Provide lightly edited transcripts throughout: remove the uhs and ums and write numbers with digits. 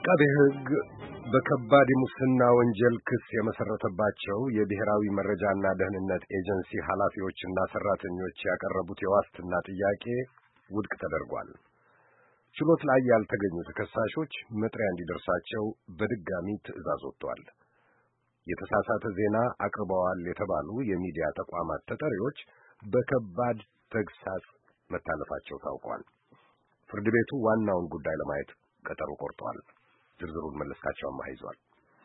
አቃቤ ሕግ በከባድ የሙስና ወንጀል ክስ የመሰረተባቸው የብሔራዊ መረጃና ደህንነት ኤጀንሲ ኃላፊዎችና ሰራተኞች ያቀረቡት የዋስትና ጥያቄ ውድቅ ተደርጓል። ችሎት ላይ ያልተገኙ ተከሳሾች መጥሪያ እንዲደርሳቸው በድጋሚ ትዕዛዝ ወጥቷል። የተሳሳተ ዜና አቅርበዋል የተባሉ የሚዲያ ተቋማት ተጠሪዎች በከባድ ተግሳጽ መታለፋቸው ታውቋል። ፍርድ ቤቱ ዋናውን ጉዳይ ለማየት ቀጠሮ ቆርጧል። ዝርዝሩን መለስካቸው ይዟል።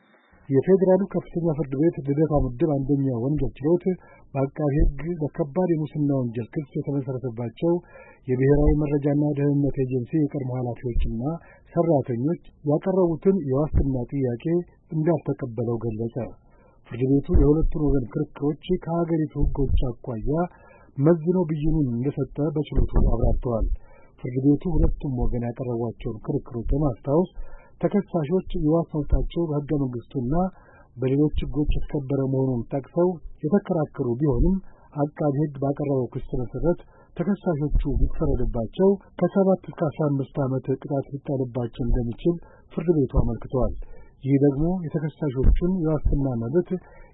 የፌዴራሉ ከፍተኛ ፍርድ ቤት ልደታ ምድብ አንደኛ ወንጀል ችሎት በአቃቤ ሕግ በከባድ የሙስና ወንጀል ክስ የተመሰረተባቸው የብሔራዊ መረጃና ደህንነት ኤጀንሲ የቀድሞ ኃላፊዎችና ሰራተኞች ያቀረቡትን የዋስትና ጥያቄ እንዳልተቀበለው ገለጸ። ፍርድ ቤቱ የሁለቱን ወገን ክርክሮች ከሀገሪቱ ሕጎች አኳያ መዝኖ ብይኑን እንደሰጠ በችሎቱ አብራርተዋል። ፍርድ ቤቱ ሁለቱም ወገን ያቀረቧቸውን ክርክሮች በማስታወስ ተከሳሾች የዋስ መብታቸው በሕገ መንግሥቱና በሌሎች ሕጎች የተከበረ መሆኑን ጠቅሰው የተከራከሩ ቢሆንም አቃቤ ሕግ ባቀረበው ክስ መሠረት ተከሳሾቹ ቢፈረድባቸው ከ7 እስከ 15 ዓመት ቅጣት ሊጣልባቸው እንደሚችል ፍርድ ቤቱ አመልክቷል። ይህ ደግሞ የተከሳሾቹን የዋስትና መብት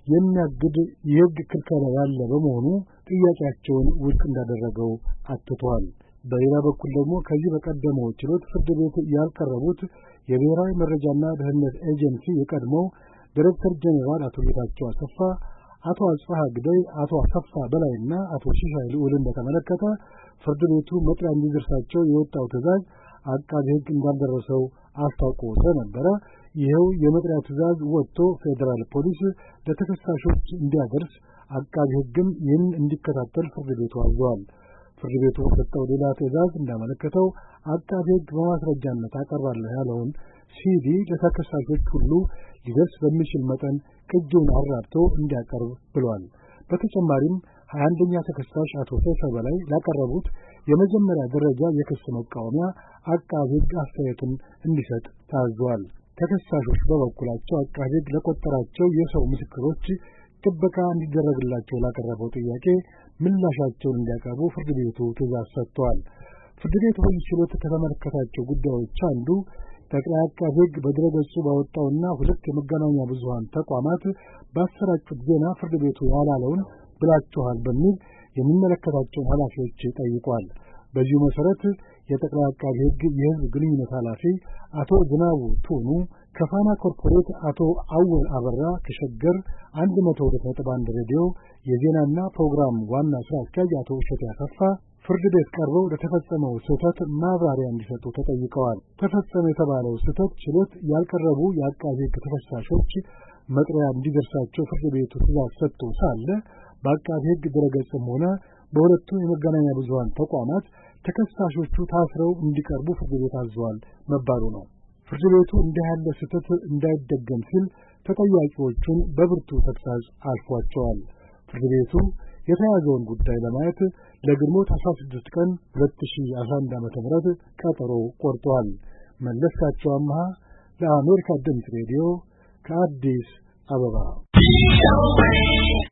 የሚያግድ የሕግ ክልከላ ያለ በመሆኑ ጥያቄያቸውን ውድቅ እንዳደረገው አትቷል። በሌላ በኩል ደግሞ ከዚህ በቀደመው ችሎት ፍርድ ቤት ያልቀረቡት የብሔራዊ መረጃና ደህንነት ኤጀንሲ የቀድሞው ዳይሬክተር ጄኔራል አቶ ጌታቸው አሰፋ፣ አቶ አጽፋሃ ግደይ፣ አቶ አሰፋ በላይና አቶ ሽሻይ ልዑልን በተመለከተ ፍርድ ቤቱ መጥሪያ እንዲደርሳቸው የወጣው ትዕዛዝ አቃቤ ሕግ እንዳልደረሰው አስታውቆ ስለነበረ ይኸው የመጥሪያ ትዕዛዝ ወጥቶ ፌዴራል ፖሊስ ለተከሳሾች እንዲያደርስ አቃቤ ሕግም ይህን እንዲከታተል ፍርድ ቤቱ አዟል። ፍርድ ቤቱ በሰጠው ሌላ ትዕዛዝ እንዳመለከተው አቃቤ ሕግ በማስረጃነት አቀርባለሁ ያለውን ሲዲ ለተከሳሾች ሁሉ ሊደርስ በሚችል መጠን ቅጂውን አራብቶ እንዲያቀርብ ብሏል። በተጨማሪም 21ኛ ተከሳሽ አቶ ሰይፈ በላይ ላቀረቡት የመጀመሪያ ደረጃ የክስ መቃወሚያ አቃቤ ሕግ አስተያየቱን እንዲሰጥ ታዟል። ተከሳሾች በበኩላቸው አቃቤ ሕግ ለቆጠራቸው የሰው ምስክሮች ጥበቃ እንዲደረግላቸው ላቀረበው ጥያቄ ምላሻቸውን እንዲያቀርቡ ፍርድ ቤቱ ትዕዛዝ ሰጥቷል። ፍርድ ቤቱ በዚህ ችሎት ከተመለከታቸው ጉዳዮች አንዱ ጠቅላይ አቃቤ ሕግ በድረገጹ ባወጣውና ሁለት የመገናኛ ብዙሃን ተቋማት ባሰራጩት ዜና ፍርድ ቤቱ ያላለውን ብላችኋል በሚል የሚመለከታቸውን ኃላፊዎች ጠይቋል። በዚሁ መሠረት የጠቅላይ አቃቤ ሕግ የሕዝብ ግንኙነት ኃላፊ አቶ ዝናቡ ቱኑ ከፋና ኮርፖሬት አቶ አወል አበራ ከሸገር 102.1 ሬዲዮ የዜናና ፕሮግራም ዋና ሥራ አስኪያጅ አቶ እሸቴ አሰፋ ፍርድ ቤት ቀርበው ለተፈጸመው ስህተት ማብራሪያ እንዲሰጡ ተጠይቀዋል። ተፈጸመ የተባለው ስህተት ችሎት ያልቀረቡ የአቃቤ ሕግ ተከሳሾች መጥሪያ እንዲደርሳቸው ፍርድ ቤቱ ትዕዛዝ ሰጥቶ ሳለ በአቃቤ ሕግ ድረገጽም ሆነ በሁለቱ የመገናኛ ብዙሃን ተቋማት ተከሳሾቹ ታስረው እንዲቀርቡ ፍርድ ቤት አዟል መባሉ ነው። ፍርድ ቤቱ እንዲህ ያለ ስህተት እንዳይደገም ሲል ተጠያቂዎቹን በብርቱ ተግሳጽ አልፏቸዋል። ፍርድ ቤቱ የተያዘውን ጉዳይ ለማየት ለግንቦት 16 ቀን 2011 ዓ.ም ቀጠሮ ቆርጧል። መለስካቸው አምሃ ለአሜሪካ ድምፅ ሬዲዮ ከአዲስ አበባ